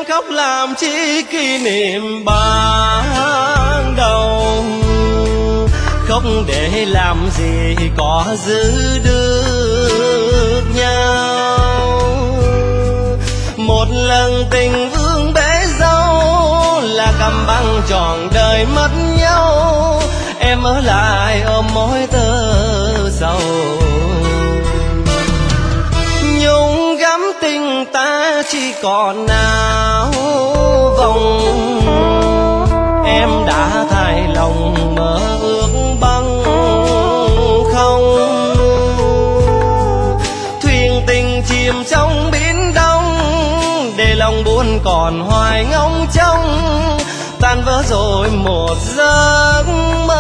khóc làm chi kỷ niệm ban đầu. Khóc để làm gì có giữ được nhau. Một lần tình vương bể dâu là cầm băng trọn đời mất nhau. Em ở lại ôm mối tơ sầu, nhung gắm tình ta chỉ còn áo vòng. Em đã thay lòng mơ ước băng không. Thuyền tình chìm trong biển đông, để lòng buồn còn hoài ngóng trông. Tan vỡ rồi một giấc mơ.